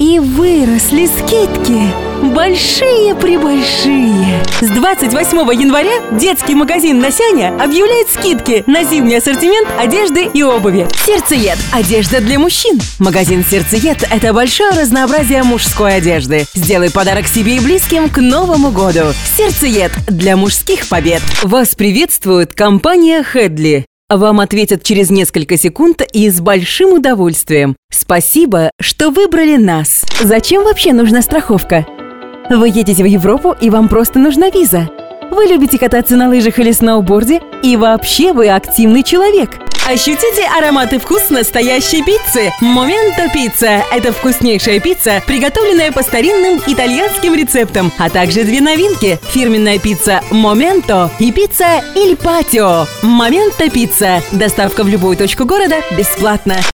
И выросли скидки. Большие-пребольшие. С 28 января детский магазин «Насяня» объявляет скидки на зимний ассортимент одежды и обуви. Сердцеед – одежда для мужчин. Магазин «Сердцеед» – это большое разнообразие мужской одежды. Сделай подарок себе и близким к Новому году. Сердцеед – для мужских побед. Вас приветствует компания «Хедли». Вам ответят через несколько секунд и с большим удовольствием. Спасибо, что выбрали нас. Зачем вообще нужна страховка? Вы едете в Европу, и вам просто нужна виза. Вы любите кататься на лыжах или сноуборде, и вообще вы активный человек. Ощутите аромат и вкус настоящей пиццы. Моменто пицца – это вкуснейшая пицца, приготовленная по старинным итальянским рецептам, а также две новинки – фирменная пицца Моменто и пицца Иль Патио. Моменто пицца. Доставка в любую точку города бесплатно.